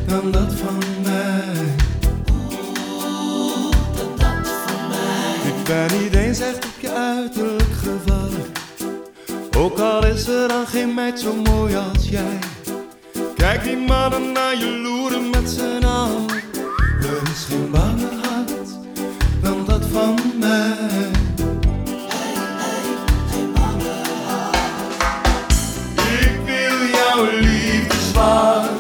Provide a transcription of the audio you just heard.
dan dat van mij. Dan dat van mij. Ik ben niet eens echt op je uiterlijk gevallen, ook al is er dan geen meid zo mooi als jij. Kijk die mannen naar je loeren met z'n allen, er is geen banger hart dan dat van mij.